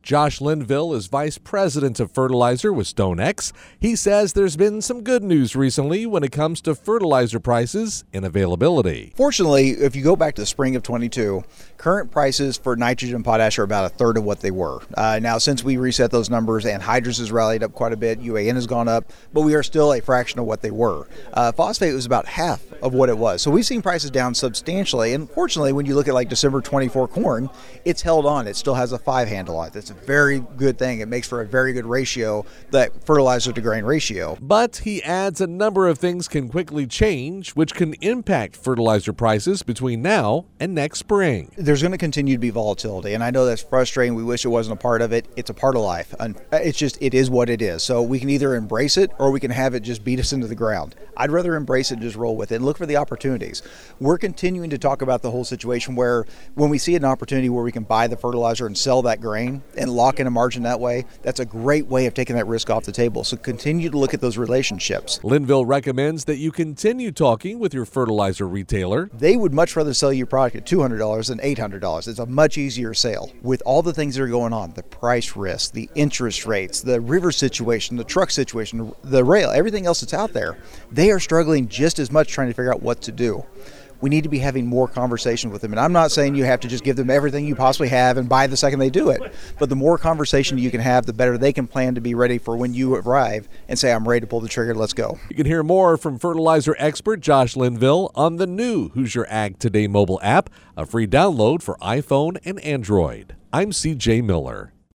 Josh Linville is Vice President of Fertilizer with StoneX. He says there's been some good news recently when it comes to fertilizer prices and availability. Fortunately, if you go back to the spring of 22, current prices for nitrogen and potash are about a third of what they were. Now, since we reset those numbers, anhydrous has rallied up quite a bit, UAN has gone up, but we are still a fraction of what they were. Phosphate was about half of what it was. So we've seen prices down substantially, and fortunately, when you look at like December 24 corn, it's held on. It still has a 5 handle on it. That's a very good thing. It makes for a very good ratio, that fertilizer to grain ratio. But he adds a number of things can quickly change, which can impact fertilizer prices between now and next spring. There's going to continue to be volatility, and I know that's frustrating. We wish it wasn't a part of it. It's a part of life. And it is what it is. So we can either embrace it or we can have it just beat us into the ground. I'd rather embrace it and just roll with it and look for the opportunities. We're continuing to talk about the whole situation where when we see an opportunity where we can buy the fertilizer and sell that grain and lock in a margin that way, that's a great way of taking that risk off the table. So continue to look at those relationships. Linville recommends that you continue talking with your fertilizer retailer. They would much rather sell your product at $200 than $800. It's a much easier sale. With all the things that are going on, the price risk, the interest rates, the river situation, the truck situation, the rail, everything else that's out there, they are struggling just as much trying to figure out what to do. We need to be having more conversations with them. And I'm not saying you have to just give them everything you possibly have and buy the second they do it. But the more conversation you can have, the better they can plan to be ready for when you arrive and say, I'm ready to pull the trigger, let's go. You can hear more from fertilizer expert Josh Linville on the new Who's Your Ag Today mobile app, a free download for iPhone and Android. I'm CJ Miller.